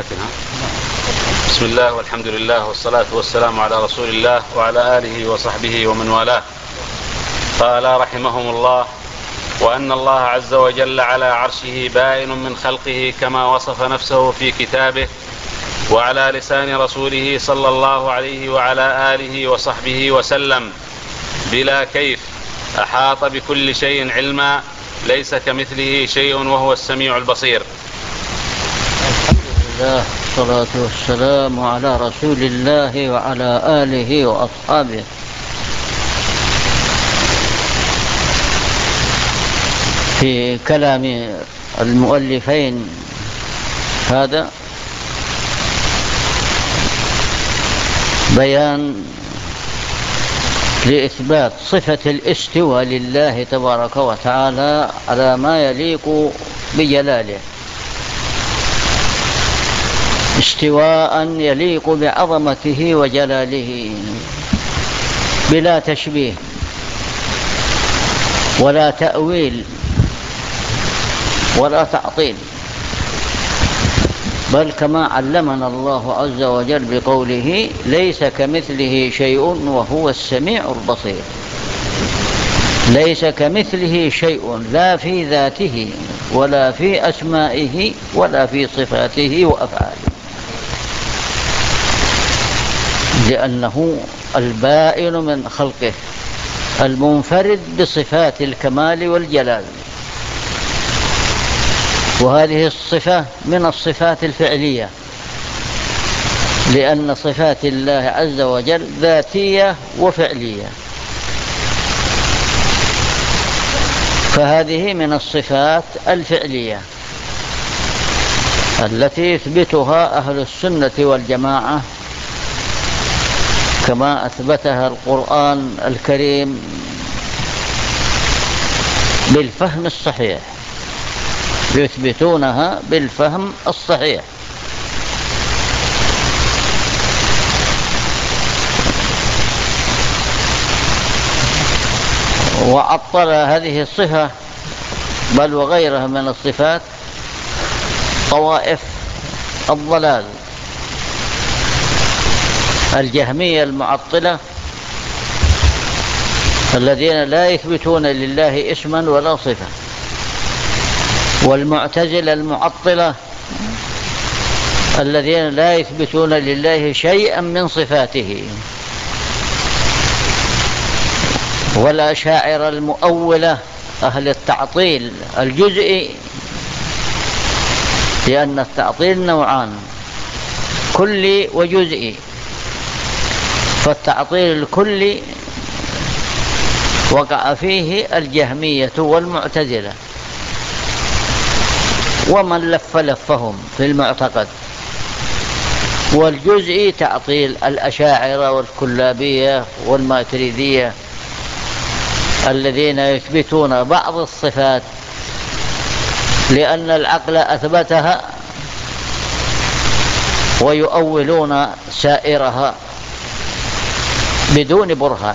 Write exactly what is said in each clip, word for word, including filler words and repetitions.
متنها. بسم الله والحمد لله والصلاة والسلام على رسول الله وعلى آله وصحبه ومن والاه. قال رحمهم الله: وأن الله عز وجل على عرشه بائن من خلقه كما وصف نفسه في كتابه وعلى لسان رسوله صلى الله عليه وعلى آله وصحبه وسلم بلا كيف، أحاط بكل شيء علما، ليس كمثله شيء وهو السميع البصير. الحمد لله والصلاة والسلام على رسول الله وعلى آله وأصحابه. في كلام المؤلفين هذا بيان لإثبات صفة الاستواء لله تبارك وتعالى على ما يليق بجلاله، استواء يليق بعظمته وجلاله بلا تشبيه ولا تأويل ولا تعطيل، بل كما علمنا الله عز وجل بقوله: ليس كمثله شيء وهو السميع البصير. ليس كمثله شيء، لا في ذاته ولا في أسمائه ولا في صفاته وأفعاله، لأنه البائن من خلقه المنفرد بصفات الكمال والجلال، وهذه الصفة من الصفات الفعلية، لأن صفات الله عز وجل ذاتية وفعلية، فهذه من الصفات الفعلية التي يثبتها أهل السنة والجماعة كما أثبتها القرآن الكريم بالفهم الصحيح، يثبتونها بالفهم الصحيح. وعطل هذه الصفة بل وغيرها من الصفات طوائف الضلال، الجهمية المعطلة الذين لا يثبتون لله اسما ولا صفة، والمعتزلة المعطلة الذين لا يثبتون لله شيئا من صفاته، والأشاعرة المؤولة أهل التعطيل الجزئي، لأن التعطيل نوعان: كلي وجزئي. فالتعطيل الكلي وقع فيه الجهمية والمعتزلة ومن لف لفهم في المعتقد، والجزئي تعطيل الأشاعرة والكلابية والماتريدية الذين يثبتون بعض الصفات لأن العقل أثبتها ويؤولون سائرها بدون برهان.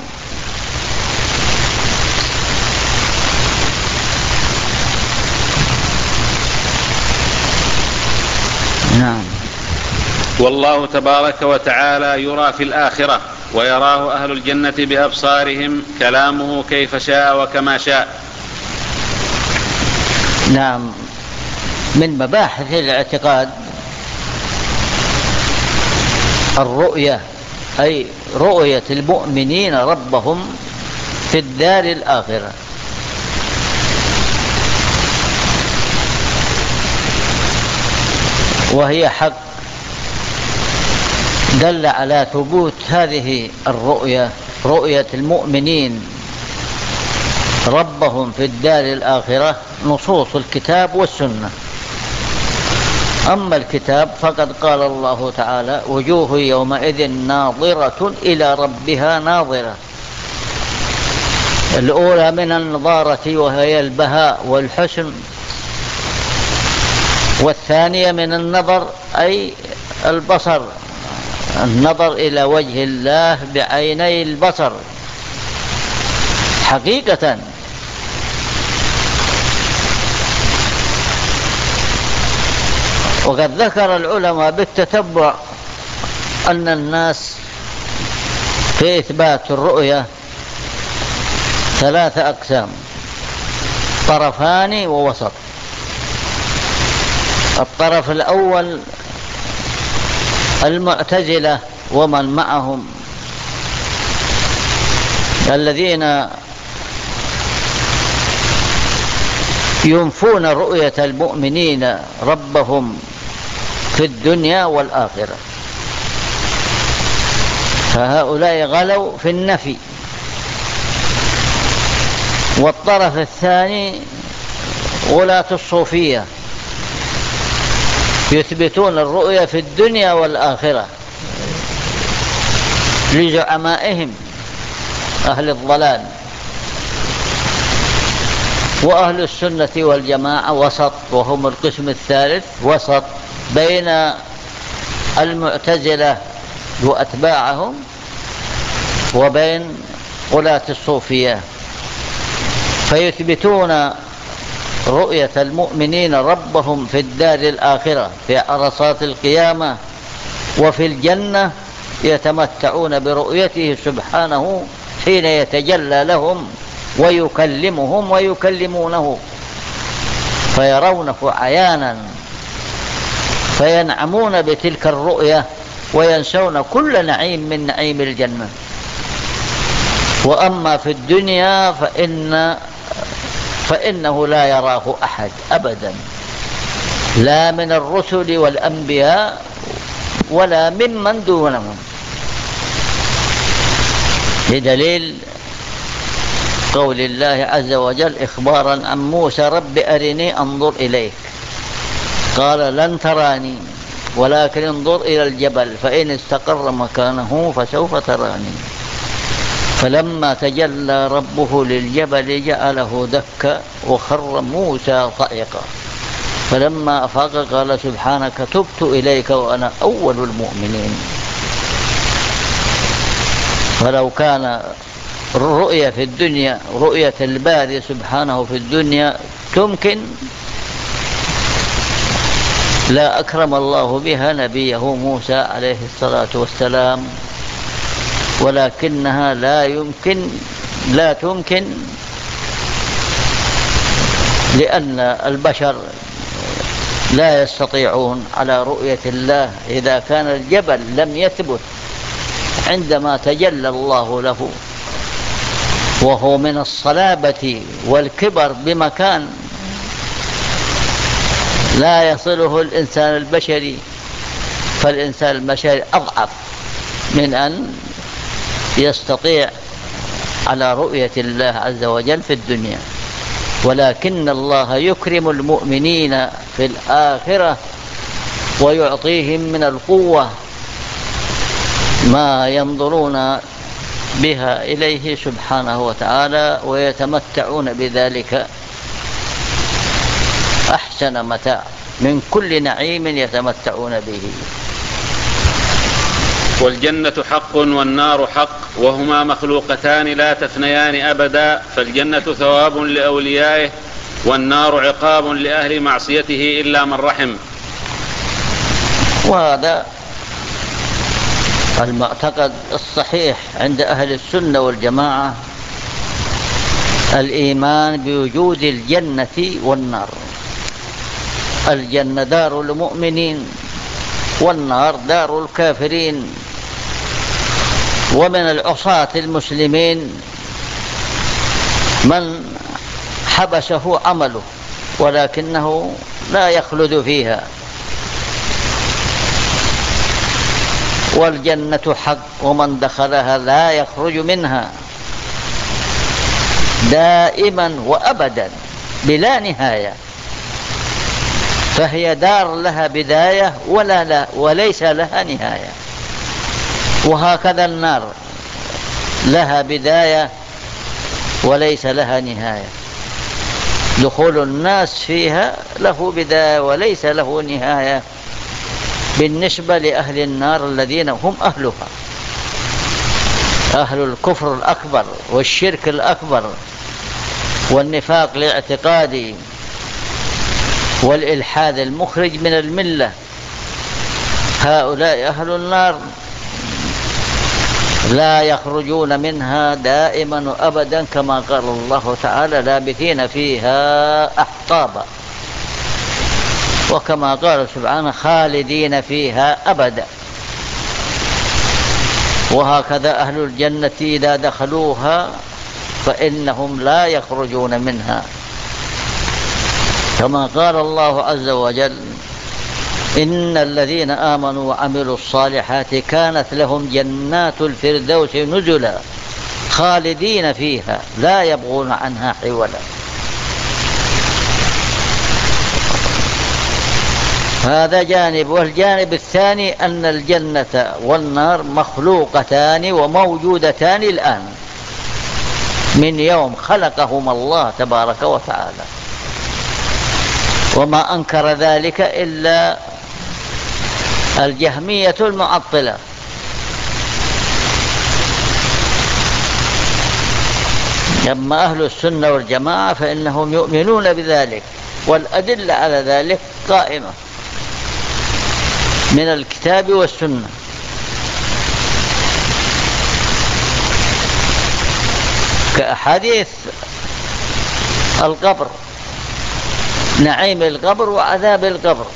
نعم. والله تبارك وتعالى يرى في الآخرة، ويراه أهل الجنة بأبصارهم، كلامه كيف شاء وكما شاء. نعم. من مباحث الاعتقاد الرؤية، أي رؤية المؤمنين ربهم في الدار الآخرة، وهي حق دل على ثبوت هذه الرؤية، رؤية المؤمنين ربهم في الدار الآخرة، نصوص الكتاب والسنة. أما الكتاب فقد قال الله تعالى: وجوه يومئذ ناظرة إلى ربها ناظرة. الأولى من النظارة وهي البهاء والحسن، والثانية من النظر أي البصر، النظر إلى وجه الله بعيني البصر حقيقة. وقد ذكر العلماء بالتتبع أن الناس في إثبات الرؤية ثلاثة أقسام: طرفان ووسط. الطرف الأول المعتزلة ومن معهم الذين ينفون رؤية المؤمنين ربهم في الدنيا والآخرة، فهؤلاء غلوا في النفي. والطرف الثاني غلاة الصوفية يثبتون الرؤية في الدنيا والآخرة لزعمائهم أهل الضلال. وأهل السنة والجماعة وسط، وهم القسم الثالث، وسط بين المعتزلة وأتباعهم وبين غلاة الصوفية، فيثبتون رؤية المؤمنين ربهم في الدار الآخرة في عرصات القيامة، وفي الجنة يتمتعون برؤيته سبحانه حين يتجلى لهم ويكلمهم ويكلمونه فيرونه عيانا، فينعمون بتلك الرؤية وينسون كل نعيم من نعيم الجنة. وأما في الدنيا فإن فإنه لا يراه أحد أبدا، لا من الرسل والأنبياء ولا ممن دونهم، بدليل قول الله عز وجل إخبارا عن موسى: رب أرني أنظر إليك، قال لن تراني ولكن انظر إلى الجبل فإن استقر مكانه فسوف تراني. فلما تجلى ربه للجبل جعله دكا وخر موسى صعقا، فلما أفاق قال سبحانك تبت إليك وأنا أول المؤمنين. فلو كان الرؤية في الدنيا، رؤية الباري سبحانه في الدنيا تمكن، لا أكرم الله بها نبيه موسى عليه الصلاة والسلام، ولكنها لا يمكن لا تمكن لأن البشر لا يستطيعون على رؤية الله إذا كان الجبل لم يثبت عندما تجلى الله له، وهو من الصلابة والكبر بمكان لا يصله الإنسان البشري، فالإنسان البشري أضعف من أن يستطيع على رؤية الله عز وجل في الدنيا. ولكن الله يكرم المؤمنين في الآخرة ويعطيهم من القوة ما ينظرون بها إليه سبحانه وتعالى، ويتمتعون بذلك أحسن متاع من كل نعيم يتمتعون به. والجنة حق والنار حق، وهما مخلوقتان لا تفنيان أبدا، فالجنة ثواب لأوليائه والنار عقاب لأهل معصيته إلا من رحم. وهذا المعتقد الصحيح عند أهل السنة والجماعة، الإيمان بوجود الجنة والنار. الجنة دار المؤمنين والنار دار الكافرين. ومن العصاة المسلمين من حبسه عمله ولكنه لا يخلد فيها. والجنة حق، ومن دخلها لا يخرج منها دائما وأبدا بلا نهاية، فهي دار لها بداية ولا لا وليس لها نهاية. وهكذا النار لها بداية وليس لها نهاية، دخول الناس فيها له بداية وليس له نهاية بالنسبة لأهل النار الذين هم أهلها، أهل الكفر الأكبر والشرك الأكبر والنفاق الاعتقادي والإلحاد المخرج من الملة. هؤلاء أهل النار لا يخرجون منها دائما وأبدا، كما قال الله تعالى لابثين فيها أحقابا، وكما قال سبحانه خالدين فيها أبدا. وهكذا أهل الجنة إذا دخلوها فإنهم لا يخرجون منها، كما قال الله عز وجل إن الذين آمنوا وعملوا الصالحات كانت لهم جنات الفردوس نزلا خالدين فيها لا يبغون عنها حولا. هذا جانب. والجانب الثاني أن الجنة والنار مخلوقتان وموجودتان الآن من يوم خلقهما الله تبارك وتعالى، وما أنكر ذلك إلا الجهمية المعطلة. أما أهل السنة والجماعة فإنهم يؤمنون بذلك، والأدلة على ذلك قائمة من الكتاب والسنة. كأحاديث القبر، نعيم القبر وعذاب القبر.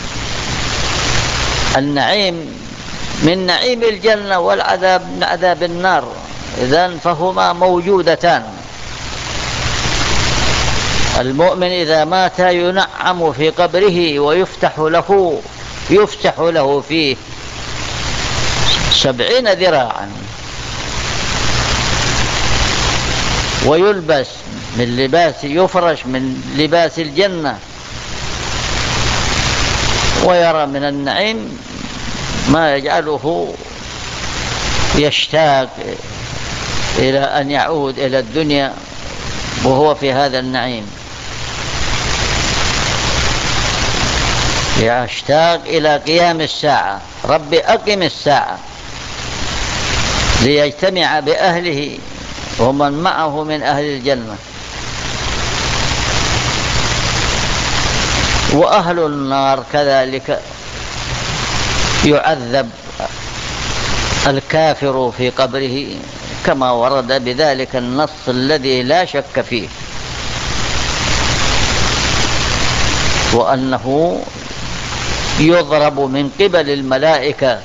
النعيم من نعيم الجنة والعذاب من عذاب النار، إذن فهما موجودتان. المؤمن إذا مات ينعم في قبره ويفتح له يفتح له فيه سبعين ذراعا، ويلبس من لباس يفرش من لباس الجنة، ويرى من النعيم ما يجعله يشتاق إلى أن يعود إلى الدنيا وهو في هذا النعيم، يشتاق إلى قيام الساعة. رب أقم الساعة ليجتمع بأهله ومن معه من أهل الجنة. وأهل النار كذلك يعذب الكافر في قبره كما ورد بذلك النص الذي لا شك فيه، وأنه يضرب من قبل الملائكة،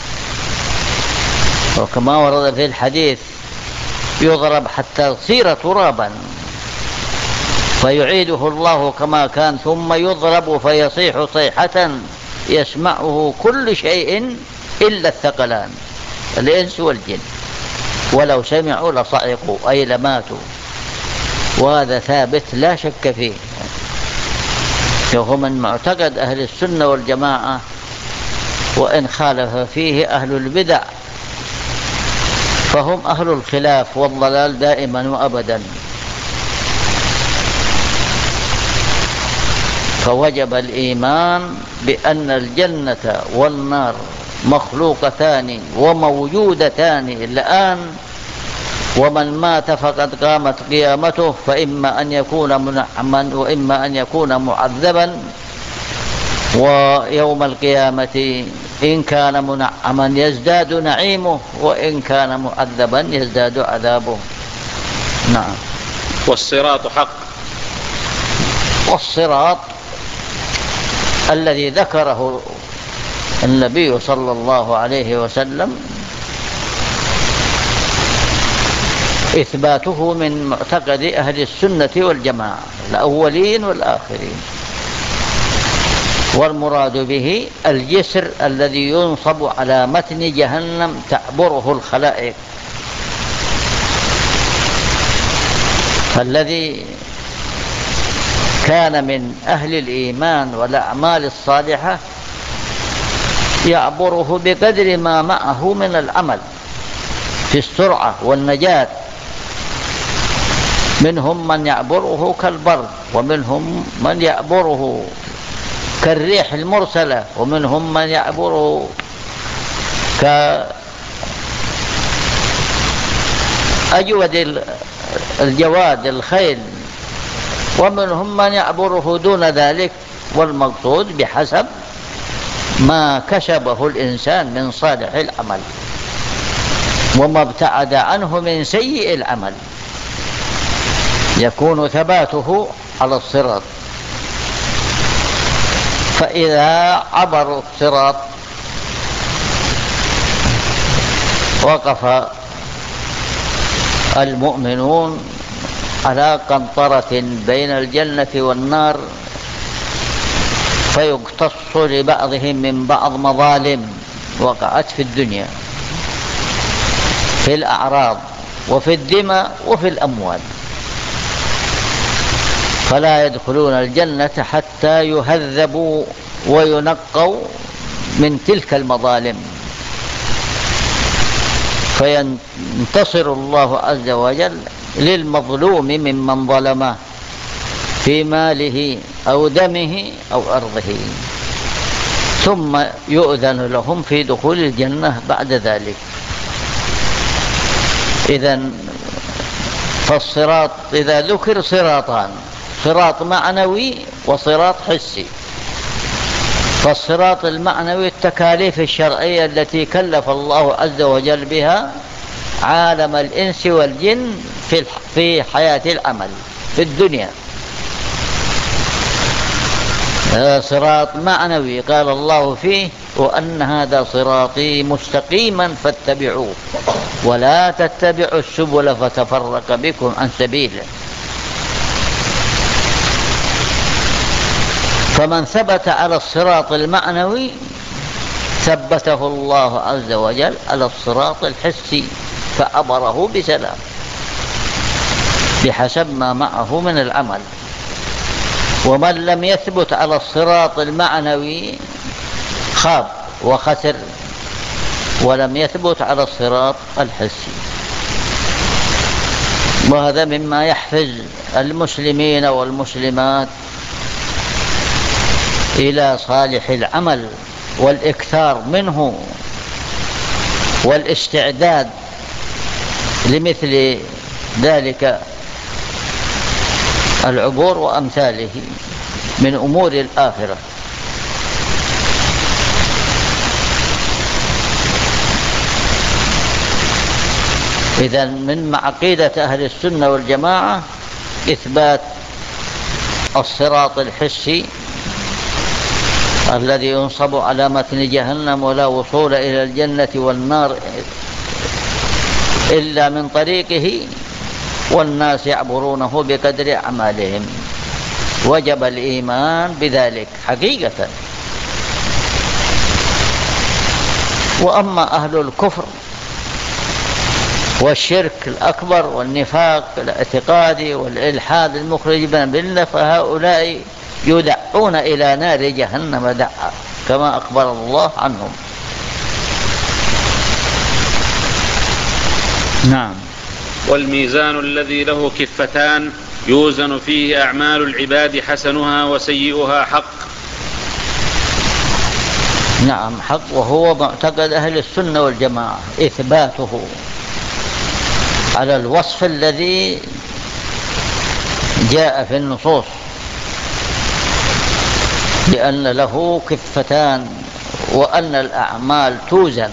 وكما ورد في الحديث يضرب حتى يصير ترابا فيعيده الله كما كان، ثم يضرب فيصيح صيحة يسمعه كل شيء إلا الثقلان الإنس والجن، ولو سمعوا لصعقوا أي لماتوا. وهذا ثابت لا شك فيه، وهو من معتقد أهل السنة والجماعة، وإن خالف فيه أهل البدع فهم أهل الخلاف والضلال دائما وأبدا. فوجب الإيمان بأن الجنة والنار مخلوقتان وموجودتان الآن، ومن مات فقد قامت قيامته، فإما أن يكون منعما وإما أن يكون معذبا. ويوم القيامة إن كان منعما يزداد نعيمه، وإن كان معذبا يزداد عذابه. نعم. والصراط حق. والصراط الذي ذكره النبي صلى الله عليه وسلم إثباته من معتقد أهل السنة والجماعة الأولين والآخرين، والمراد به الجسر الذي ينصب على متن جهنم تعبره الخلائق. فالذي كان من أهل الإيمان والأعمال الصالحة يعبره بقدر ما معه من العمل في السرعة والنجاة. منهم من يعبره كالبرد، ومنهم من يعبره كالريح المرسلة، ومنهم من يعبره كأجود الجواد الخيل، ومنهم من يعبره دون ذلك والمقصود بحسب ما كسبه الإنسان من صالح العمل وما ابتعد عنه من سيء العمل، يكون ثباته على الصراط. فإذا عبروا الصراط وقف المؤمنون على قنطرة بين الجنة والنار، فيقتص لبعضهم من بعض مظالم وقعت في الدنيا في الأعراض وفي الدماء وفي الأموال، فلا يدخلون الجنة حتى يهذبوا وينقوا من تلك المظالم، فينتصر الله عز وجل للمظلوم ممن ظلمه في ماله أو دمه أو أرضه، ثم يؤذن لهم في دخول الجنة بعد ذلك. إذن فالصراط إذا ذكر صراطان، صراط معنوي وصراط حسي. فالصراط المعنوي التكاليف الشرعية التي كلف الله عز وجل بها عالم الإنس والجن في حياة العمل في الدنيا، صراط معنوي قال الله فيه وأن هذا صراطي مستقيما فاتبعوه ولا تتبعوا السبل فتفرق بكم عن سبيله. فمن ثبت على الصراط المعنوي ثبته الله عز وجل على الصراط الحسي فعبره بسلام بحسب ما معه من العمل. ومن لم يثبت على الصراط المعنوي خاب وخسر ولم يثبت على الصراط الحسي. وهذا مما يحفز المسلمين والمسلمات إلى صالح العمل والإكثار منه والاستعداد لمثل ذلك العبور وأمثاله من أمور الآخرة. إذن من عقيدة أهل السنة والجماعة إثبات الصراط الحسي الذي ينصب على متن جهنم ولا وصول إلى الجنة والنار إلا من طريقه، والناس يعبرونه بقدر أعمالهم. وجب الإيمان بذلك حقيقة. وأما أهل الكفر والشرك الأكبر والنفاق الاعتقادي والإلحاد المخرج من الملة فهؤلاء يدعون إلى نار جهنم دعا كما أخبر الله عنهم. نعم. والميزان الذي له كفتان يوزن فيه أعمال العباد حسنها وسيئها حق. نعم حق، وهو معتقد أهل السنة والجماعة إثباته على الوصف الذي جاء في النصوص بأن له كفتان وأن الأعمال توزن.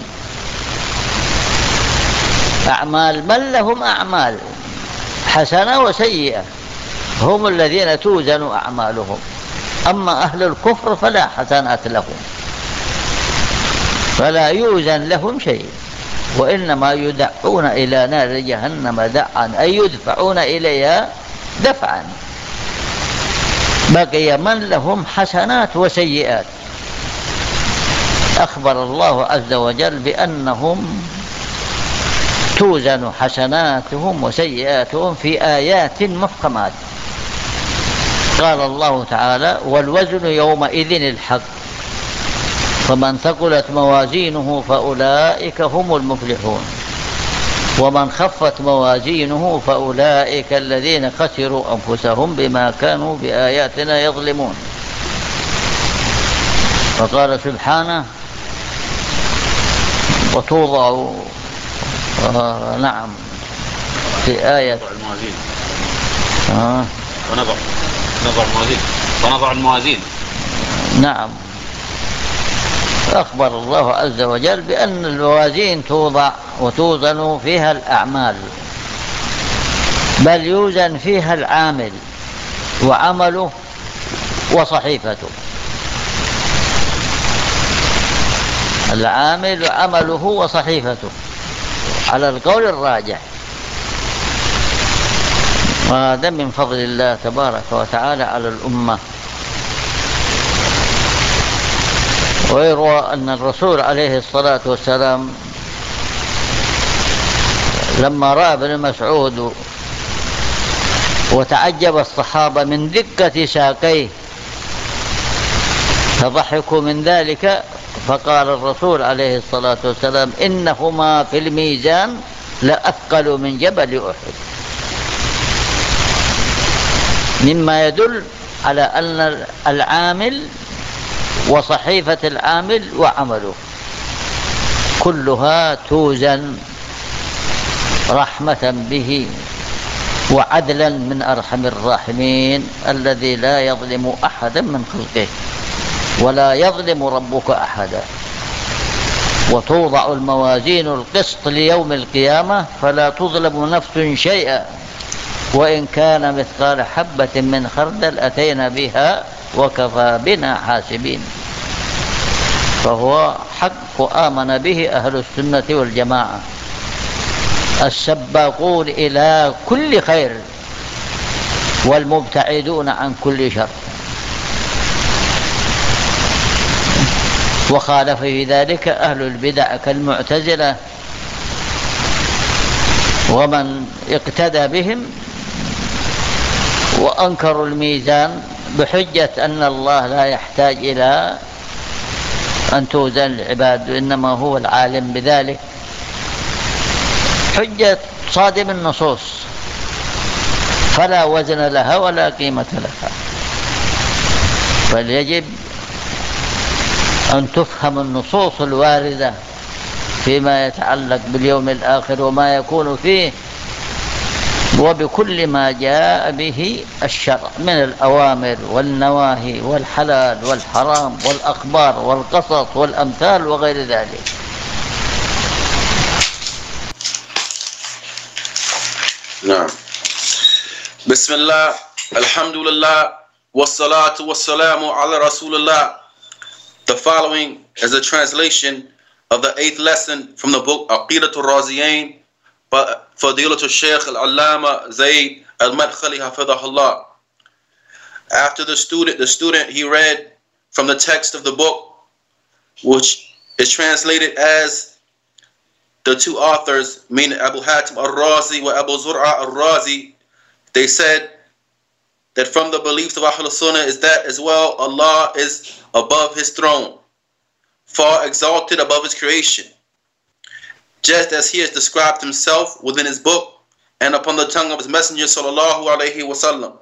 أعمال من لهم أعمال حسنة وسيئة هم الذين توزن أعمالهم، أما أهل الكفر فلا حسنات لهم فلا يوزن لهم شيء، وإنما يدعون إلى نار جهنم دعا أي يدفعون إليها دفعا. بقي من لهم حسنات وسيئات. أخبر الله عز وجل بأنهم توزن حسناتهم وسيئاتهم في آيات محكمات. قال الله تعالى والوزن يومئذ الحق فمن ثقلت موازينه فأولئك هم المفلحون ومن خفت موازينه فأولئك الذين خسروا أنفسهم بما كانوا بآياتنا يظلمون. وقال سبحانه وتوضع آه نعم في آية آه. ونضع نضع الموازين ونضع الموازين نعم، أخبر الله عز وجل بأن الموازين توضع وتوزن فيها الأعمال، بل يوزن فيها العامل وعمله وصحيفته. العامل وعمله وصحيفته على القول الراجح، وهذا من فضل الله تبارك وتعالى على الأمة. ويروى أن الرسول عليه الصلاة والسلام لما رأى ابن مسعود وتعجب الصحابة من دقة ساقيه فضحكوا من ذلك، فقال الرسول عليه الصلاة والسلام: إنهما في الميزان لأثقل من جبل أحد، مما يدل على أن العامل وصحيفة العامل وعمله كلها توزن رحمة به وعدلا من أرحم الراحمين الذي لا يظلم أحدا من خلقه ولا يظلم ربك أحدا. وتوضع الموازين القسط ليوم القيامة فلا تظلم نفس شيئا وإن كان مثقال حبة من خردل أتينا بها وكفى بنا حاسبين. فهو حق آمن به أهل السنة والجماعة السباقون إلى كل خير والمبتعدون عن كل شر. وخالف في ذلك أهل البدع كالمعتزلة ومن اقتدى بهم وأنكروا الميزان بحجة أن الله لا يحتاج إلى أن توزن العباد وإنما هو العالم بذلك، حجة صادم النصوص فلا وزن لها ولا قيمة لها. فليجب أن تفهم النصوص الواردة فيما يتعلق باليوم الآخر وما يكون فيه وبكل ما جاء به الشرع من الأوامر والنواهي والحلال والحرام والأخبار والقصص والأمثال وغير ذلك. نعم. بسم الله الحمد لله والصلاة والسلام على رسول الله. The following is a translation of the eighth lesson from the book Aqidatul Raziyain by Fadilatul Shaykh Al-Allama Zayd Al-Madkhali Hafidhahullah. After the student, the student he read from the text of the book, which is translated as the two authors, meaning Abu Hatim Al-Razi wa Abu Zur'a Al-Razi, they said that from the beliefs of Ahlul Sunnah is that as well Allah is above his throne, far exalted above his creation, just as he has described himself within his book and upon the tongue of his messenger sallallahu alaihi wasallam,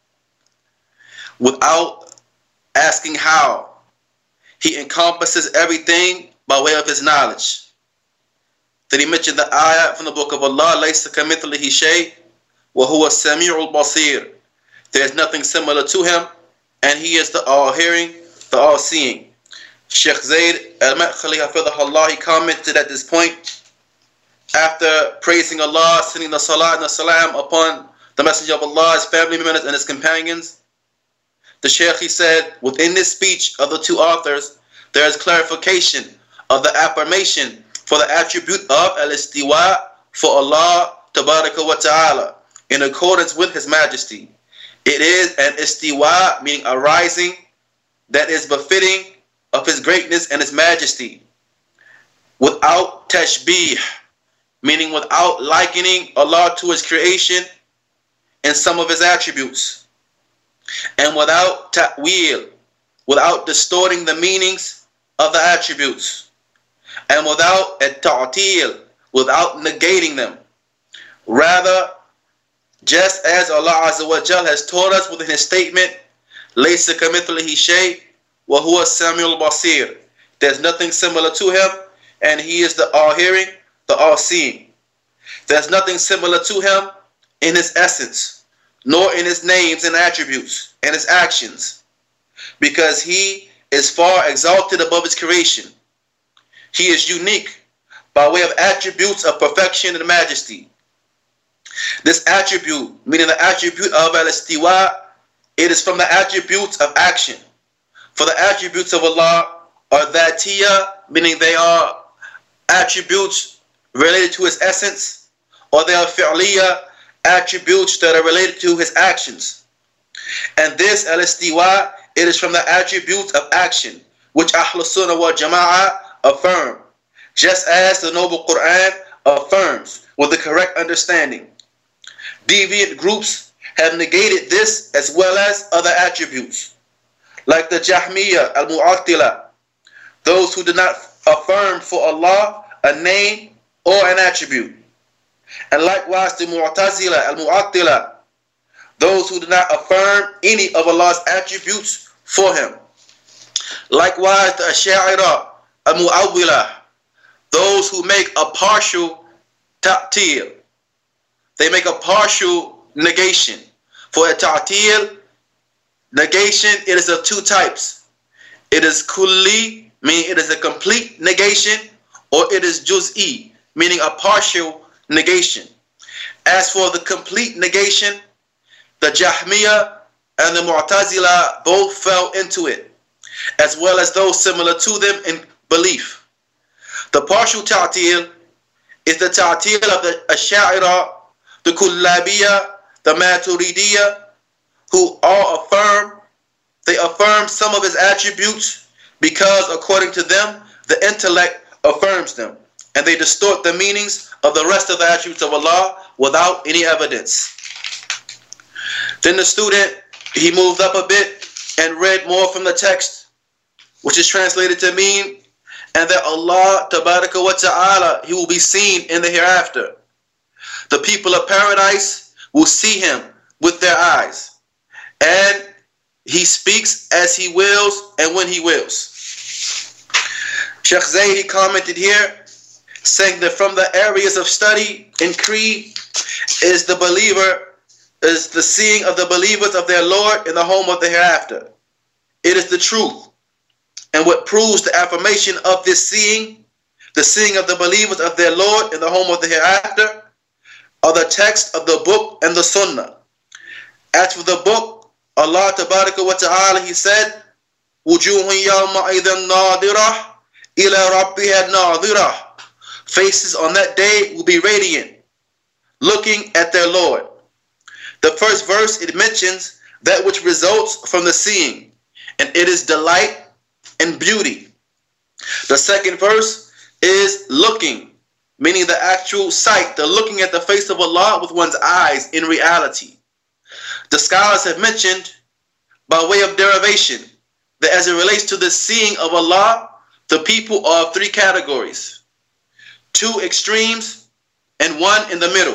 without asking how. He encompasses everything by way of his knowledge. Then he mentioned the ayah from the book of Allah, لَيْسَ كَمِثْلِهِ شَيْءٌ وَهُوَ السَّمِيعُ الْبَصِيرُ. There is nothing similar to him, and he is the all-hearing, the all-seeing. Sheikh Zayd Al-Madkhali Hafidhahullah, he commented at this point, after praising Allah, sending the salat and the salam upon the Messenger of Allah, his family members, and his companions, the Shaykh, he said, within this speech of the two authors, there is clarification of the affirmation for the attribute of al-istiwa for Allah tabaraka wa ta'ala in accordance with his majesty. It is an istiwa, meaning a rising that is befitting of his greatness and his majesty, without tashbih, meaning without likening Allah to his creation and some of his attributes, and without ta'wil, without distorting the meanings of the attributes, and without at-ta'til, without negating them. Rather, just as Allah Azza wa Jal has taught us within his statement, لَيْسَ كَمِثْلِهِ شَيْءٌ وَهُوَ السَّمِيعُ الْبَصِيرُ. There's nothing similar to him, and he is the all-hearing, the all-seeing. There's nothing similar to him in his essence, nor in his names and attributes and his actions, because he is far exalted above his creation. He is unique by way of attributes of perfection and majesty. This attribute, meaning the attribute of al-istiwa, it is from the attributes of action. For the attributes of Allah are dhatiyah, meaning they are attributes related to his essence, or they are fi'liyah, attributes that are related to his actions. And this al-istiwa, it is from the attributes of action, which Ahlus Sunnah wal Jama'ah affirm, just as the Noble Quran affirms with the correct understanding. Deviant groups have negated this as well as other attributes, like the Jahmiyyah al-Mu'attila, those who do not affirm for Allah a name or an attribute, and likewise the Mu'tazila al-Mu'attila, those who do not affirm any of Allah's attributes for him. Likewise the Ash'ari al-Mu'awwila, those who make a partial ta'til. They make a partial negation. For a ta'til, negation, it is of two types. It is kulli, meaning it is a complete negation, or it is juz'i, meaning a partial negation. As for the complete negation, the Jahmiyyah and the Mu'tazila both fell into it, as well as those similar to them in belief. The partial ta'til is the ta'til of the Ash'ari, the Kullabiyya, the Maturidiyya, who all affirm, they affirm some of his attributes because according to them, the intellect affirms them, and they distort the meanings of the rest of the attributes of Allah without any evidence. Then the student, he moved up a bit and read more from the text, which is translated to mean, and that Allah Tabaraka wa Ta'ala, he will be seen in the hereafter. The people of paradise will see him with their eyes, and he speaks as he wills and when he wills. Sheikh Zayd, he commented here, saying that from the areas of study in creed is the believer, is the seeing of the believers of their Lord in the home of the hereafter. It is the truth. And what proves the affirmation of this seeing, the seeing of the believers of their Lord in the home of the hereafter, are the text of the book and the sunnah. As for the book, Allah Tabaraka wa Ta'ala, he said, وُجُوهٌ يَوْمَئِذٍ نَاظِرَةٌ إِلَى رَبِّهَا نَاظِرَةٌ. Faces on that day will be radiant, looking at their Lord. The first verse, it mentions that which results from the seeing, and it is delight and beauty. The second verse is looking, meaning the actual sight, the looking at the face of Allah with one's eyes in reality. The scholars have mentioned, by way of derivation, that as it relates to the seeing of Allah, the people are of three categories: two extremes and one in the middle.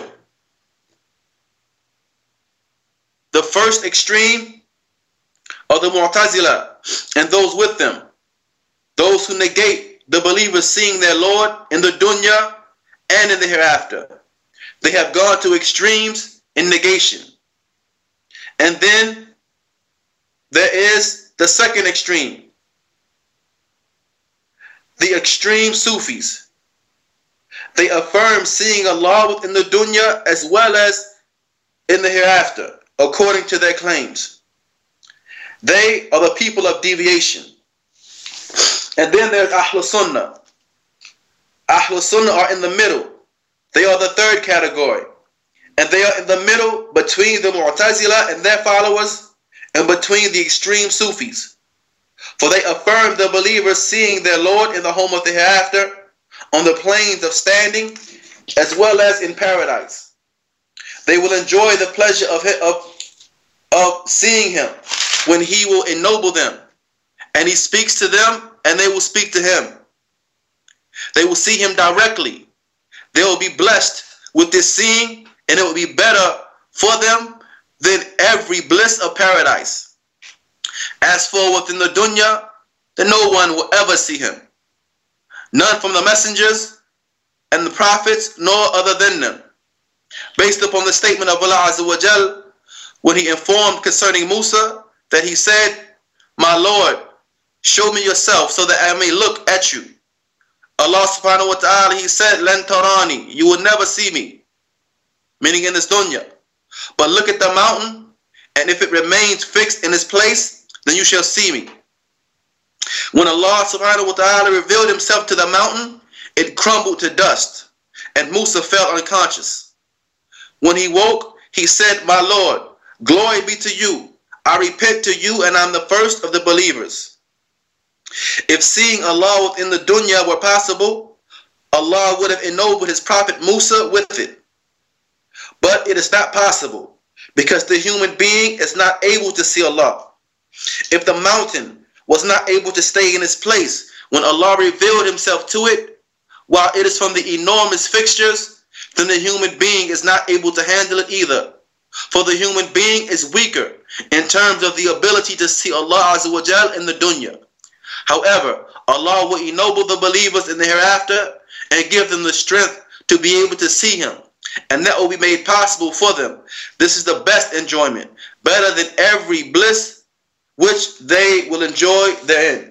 The first extreme are the Mu'tazila and those with them, those who negate the believers seeing their Lord in the dunya and in the hereafter. They have gone to extremes in negation. And then there is the second extreme, the extreme Sufis. They affirm seeing Allah within the dunya as well as in the hereafter, according to their claims. They are the people of deviation. And then there's Ahlus Sunnah. Ahlus Sunnah are in the middle. They are the third category. And they are in the middle between the Mu'tazila and their followers and between the extreme Sufis. For they affirm the believers seeing their Lord in the home of the hereafter, on the plains of standing, as well as in paradise. They will enjoy the pleasure of, of, of seeing him when he will ennoble them. And he speaks to them and they will speak to him. They will see him directly. They will be blessed with this seeing, and it will be better for them than every bliss of paradise. As for within the dunya, then no one will ever see him. None from the messengers and the prophets, nor other than them. Based upon the statement of Allah Azza wa Jal, when he informed concerning Musa, that he said, "My Lord, show me yourself so that I may look at you. Allah subhanahu wa ta'ala, he said, Lan tarani, you will never see me, meaning in this dunya. But look at the mountain, and if it remains fixed in its place, then you shall see me. When Allah subhanahu wa ta'ala revealed himself to the mountain, it crumbled to dust, and Musa fell unconscious. When he woke, he said, my Lord, glory be to you. I repent to you, and I'm the first of the believers. If seeing Allah within the dunya were possible, Allah would have ennobled his prophet Musa with it. But it is not possible, because the human being is not able to see Allah. If the mountain was not able to stay in its place when Allah revealed himself to it, while it is from the enormous fixtures, then the human being is not able to handle it either. For the human being is weaker in terms of the ability to see Allah Azza wa Jal in the dunya. However, Allah will ennoble the believers in the hereafter and give them the strength to be able to see him, and that will be made possible for them. This is the best enjoyment, better than every bliss which they will enjoy therein.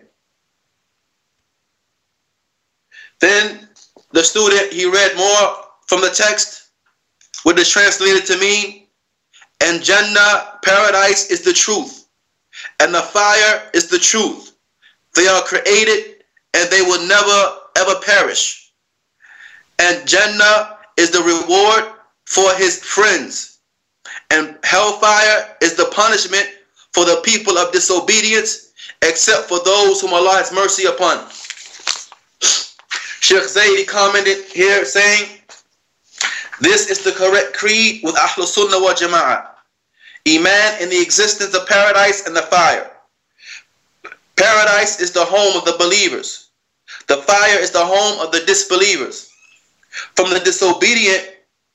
Then the student, he read more from the text, which is translated to mean, and Jannah, paradise, is the truth, and the fire is the truth. They are created, and they will never ever perish. And Jannah is the reward for his friends, and hellfire is the punishment for the people of disobedience, except for those whom Allah has mercy upon. Sheikh Zaidi commented here saying, this is the correct creed with Ahlul Sunnah wa Jama'ah. Iman in the existence of paradise and the fire. Paradise is the home of the believers. The fire is the home of the disbelievers. From the disobedient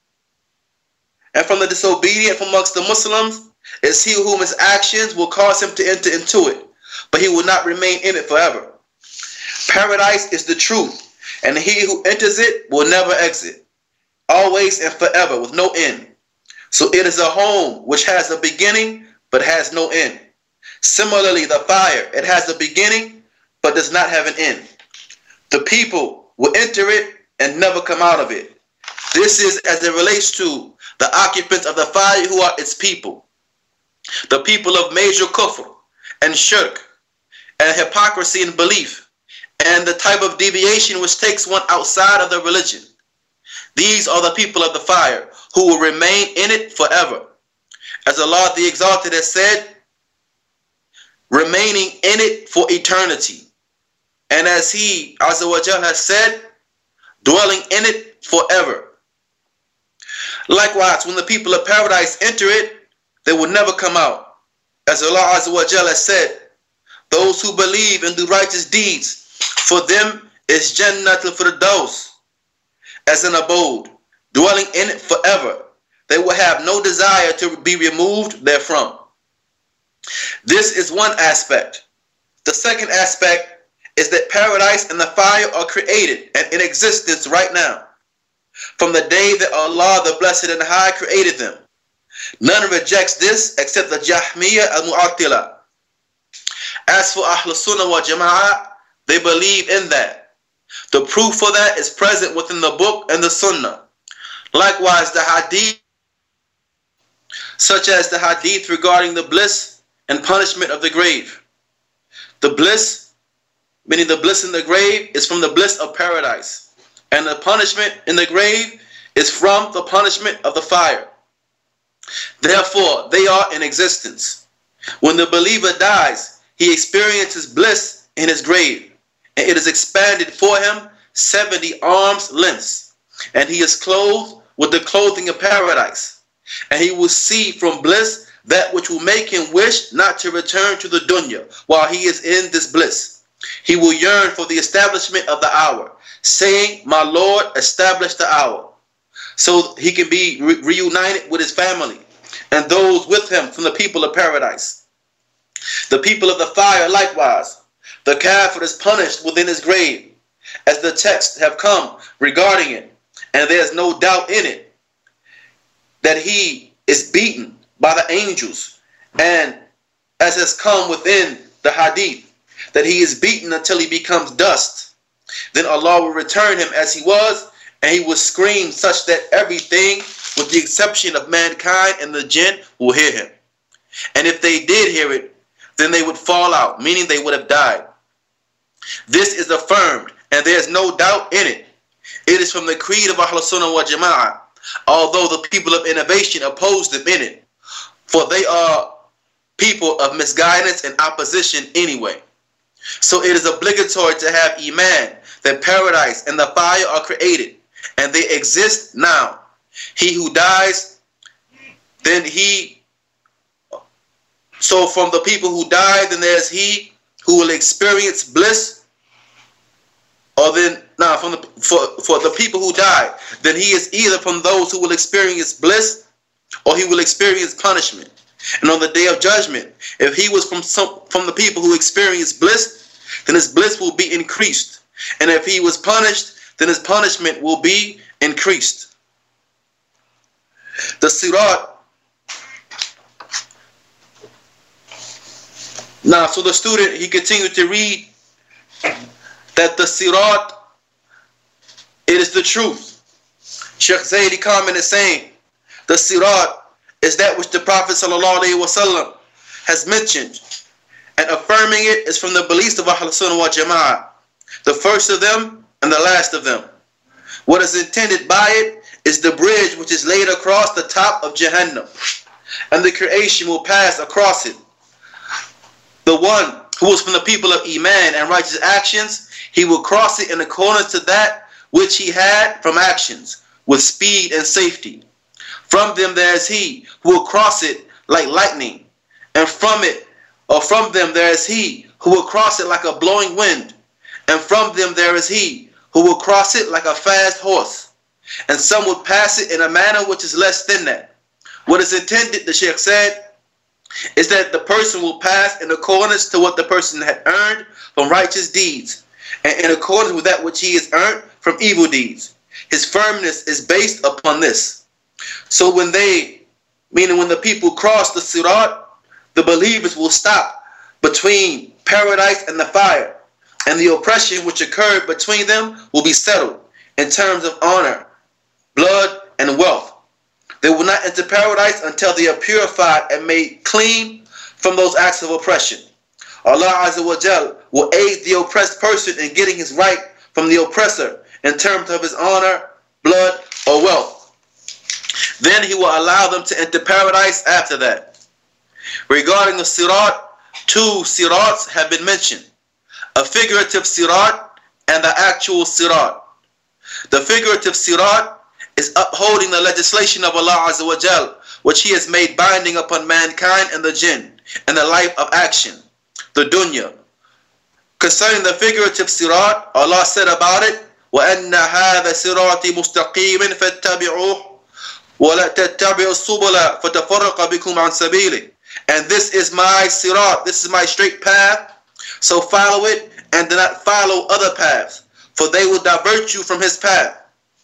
and from the disobedient from amongst the Muslims is he whom his actions will cause him to enter into it, but he will not remain in it forever. Paradise is the truth, and he who enters it will never exit, always and forever with no end. So it is a home which has a beginning but has no end. Similarly, the fire, it has a beginning but does not have an end. The people will enter it and never come out of it. This is as it relates to the occupants of the fire who are its people. The people of major kufr and shirk and hypocrisy and belief and the type of deviation which takes one outside of the religion. These are the people of the fire who will remain in it forever. As Allah the Exalted has said, remaining in it for eternity. And as He Azza wa Jal has said, dwelling in it forever. Likewise, when the people of paradise enter it, they will never come out. As Allah Azza wa Jal has said, those who believe and do righteous deeds, for them is Jannatul Firdaus, as an abode, dwelling in it forever. They will have no desire to be removed therefrom. This is one aspect. The second aspect is that paradise and the fire are created and in existence right now, from the day that Allah the Blessed and High created them. None rejects this except the Jahmiyyah al-Mu'attila. As for Ahlul Sunnah wa Jama'ah, they believe in that. The proof for that is present within the book and the Sunnah. Likewise, the Hadith, such as the Hadith regarding the bliss and punishment of the grave. The bliss, meaning the bliss in the grave, is from the bliss of paradise, and the punishment in the grave is from the punishment of the fire. Therefore, they are in existence. When the believer dies, he experiences bliss in his grave, and it is expanded for him seventy arms lengths, and he is clothed with the clothing of paradise, and he will see from bliss that which will make him wish not to return to the dunya while he is in this bliss. He will yearn for the establishment of the hour, saying, my Lord, establish the hour, so he can be re reunited with his family and those with him from the people of paradise. The people of the fire likewise, the kafir is punished within his grave, as the texts have come regarding it, and there is no doubt in it that he is beaten by the angels, and as has come within the hadith, that he is beaten until he becomes dust. Then Allah will return him as he was, and he will scream such that everything, with the exception of mankind and the jinn, will hear him. And if they did hear it, then they would fall out, meaning they would have died. This is affirmed, and there is no doubt in it. It is from the creed of Ahl Sunnah wal Jama'ah, although the people of innovation oppose them in it, for they are people of misguidance and opposition anyway. So it is obligatory to have iman that paradise and the fire are created, and they exist now. He who dies, then he, so from the people who die, then there's he who will experience bliss, or then, now from the, for, for the people who die, then he is either from those who will experience bliss, or he will experience punishment. And on the day of judgment, if he was from some, from the people who experience bliss, then his bliss will be increased. And if he was punished, then his punishment will be increased. The Sirat. Now, so the student, he continued to read that the Sirat, it is the truth. Sheikh Zaidi Kamen is saying, the Sirat is that which the Prophet ﷺ has mentioned, and affirming it is from the beliefs of Ahl Sunnah wal Jama'ah, the first of them and the last of them. What is intended by it is the bridge which is laid across the top of Jahannam, and the creation will pass across it. The one who was from the people of Iman and righteous actions, he will cross it in accordance to that which he had from actions, with speed and safety. From them there is he who will cross it like lightning, and from it, or from them there is he who will cross it like a blowing wind, and from them there is he who will cross it like a fast horse, and some will pass it in a manner which is less than that. What is intended, the Sheikh said, is that the person will pass in accordance to what the person had earned from righteous deeds, and in accordance with that which he has earned from evil deeds. His firmness is based upon this. So when they, meaning when the people cross the Sirat, the believers will stop between paradise and the fire, and the oppression which occurred between them will be settled in terms of honor, blood, and wealth. They will not enter paradise until they are purified and made clean from those acts of oppression. Allah Azza wa Jal will aid the oppressed person in getting his right from the oppressor in terms of his honor, blood, or wealth. Then he will allow them to enter paradise after that. Regarding the Sirat, two Sirats have been mentioned, a figurative Sirat and the actual Sirat. The figurative Sirat is upholding the legislation of Allah Azza wa Jal, which he has made binding upon mankind and the jinn, and the life of action, the dunya. Concerning the figurative Sirat, Allah said about it, وَأَنَّ هَذَا صِرَاطِي مُسْتَقِيمًا فَاتَّبِعُوهُ وَلَا تَتَّبِعُوا السُّبُلَ فَتَفَرَّقَ بِكُمْ عَنْ سَبِيلِهِ. And this is my Sirat, this is my straight path, so follow it and do not follow other paths, for they will divert you from his path.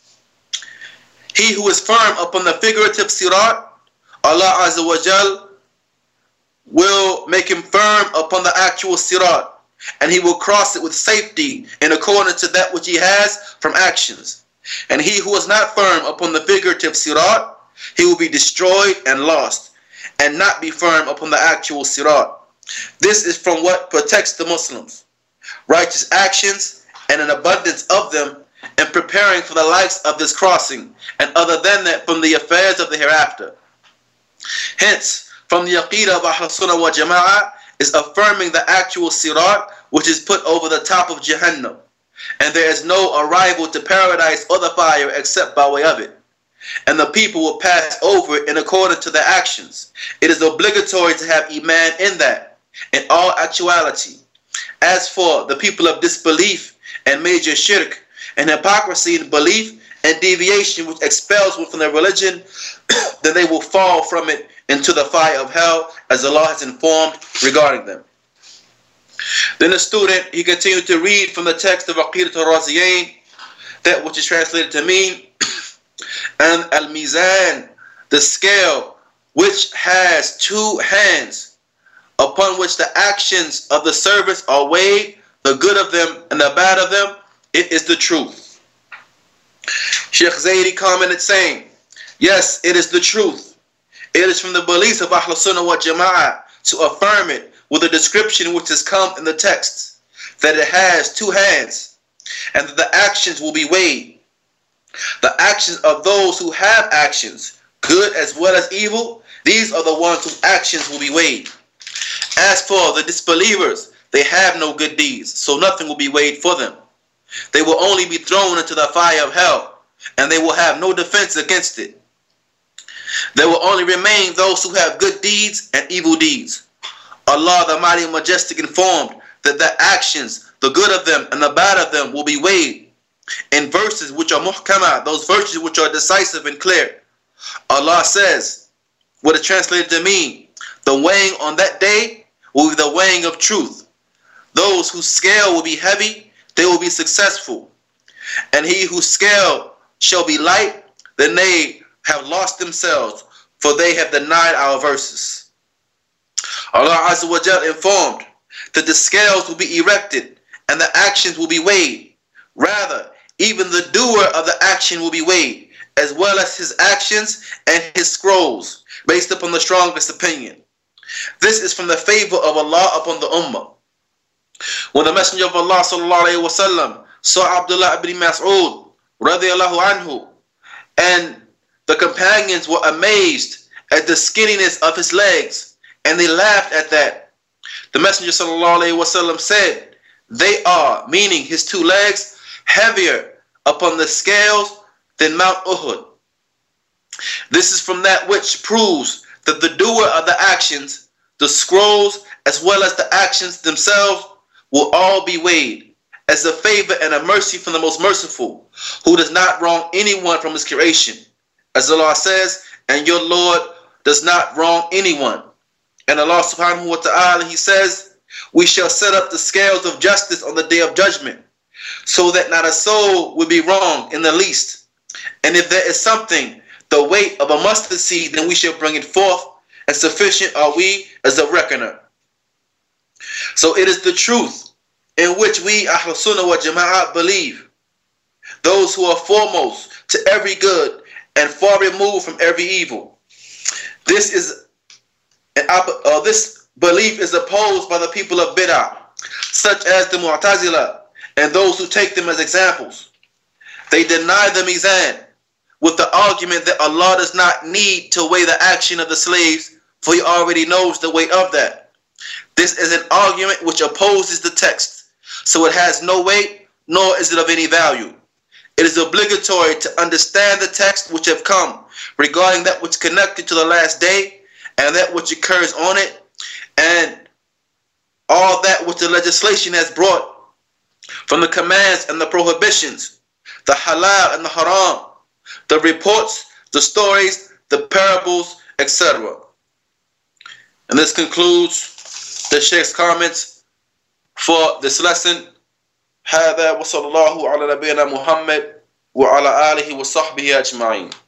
He who is firm upon the figurative Sirat, Allah Azza wa Jal will make him firm upon the actual Sirat, and he will cross it with safety in accordance to that which he has from actions. And he who is not firm upon the figurative Sirat, he will be destroyed and lost, and not be firm upon the actual Sirat. This is from what protects the Muslims, righteous actions and an abundance of them, and preparing for the likes of this crossing, and other than that from the affairs of the hereafter. Hence, from the Aqidah of Ahl Sunnah wal Jama'ah is affirming the actual Sirat, which is put over the top of Jahannam, and there is no arrival to paradise or the fire except by way of it, and the people will pass over it in accordance to their actions. It is obligatory to have Iman in that, in all actuality. As for the people of disbelief and major shirk and hypocrisy in belief and deviation which expels one from their religion, then they will fall from it into the fire of hell, as Allah has informed regarding them. Then the student, he continued to read from the text of Aqidat al-Raziyain, that which is translated to mean, and al-Mizan, the scale, which has two hands, upon which the actions of the servants are weighed, the good of them and the bad of them, it is the truth. Sheikh Zaidi commented saying, yes, it is the truth. It is from the beliefs of Ahlus Sunnah wal Jama'ah to affirm it with a description which has come in the text, that it has two hands, and that the actions will be weighed. The actions of those who have actions, good as well as evil, these are the ones whose actions will be weighed. As for the disbelievers, they have no good deeds, so nothing will be weighed for them. They will only be thrown into the fire of hell, and they will have no defense against it. There will only remain those who have good deeds and evil deeds. Allah the Mighty and Majestic informed that the actions, the good of them and the bad of them, will be weighed in verses which are muhkamah, those verses which are decisive and clear. Allah says, what is translated to mean, the weighing on that day will be the weighing of truth. Those whose scale will be heavy, they will be successful. And he whose scale shall be light, then they have lost themselves, for they have denied our verses. Allah Azza wa Jal informed that the scales will be erected and the actions will be weighed. Rather, even the doer of the action will be weighed, as well as his actions and his scrolls, based upon the strongest opinion. This is from the favor of Allah upon the Ummah. When the Messenger of Allah sallallahu alayhi wa sallam saw Abdullah ibn Mas'ud radiyallahu anhu, and the companions were amazed at the skinniness of his legs, and they laughed at that. The Messenger sallallahu alayhi wa sallam said, they are, meaning his two legs, heavier upon the scales than Mount Uhud. This is from that which proves that the doer of the actions, the scrolls, as well as the actions themselves, will all be weighed as a favor and a mercy from the most merciful, who does not wrong anyone from his creation. As Allah says, and your Lord does not wrong anyone. And Allah subhanahu wa ta'ala, he says, we shall set up the scales of justice on the day of judgment, so that not a soul will be wrong in the least. And if there is something, the weight of a mustard seed, then we shall bring it forth, and sufficient are we as a reckoner. So it is the truth in which we Ahlus Sunnah wal Jama'ah believe. Those who are foremost to every good and far removed from every evil. This is an uh, this belief is opposed by the people of Bid'ah, such as the Mu'tazila and those who take them as examples. They deny the Mizan with the argument that Allah does not need to weigh the action of the slaves, for he already knows the weight of that. This is an argument which opposes the text, so it has no weight, nor is it of any value. It is obligatory to understand the text which have come regarding that which is connected to the last day and that which occurs on it, and all that which the legislation has brought from the commands and the prohibitions, the halal and the haram, the reports, the stories, the parables, et cetera. And this concludes the Sheikh's comments for this lesson. هذا وصلى الله على نبينا محمد وعلى آله وصحبه أجمعين.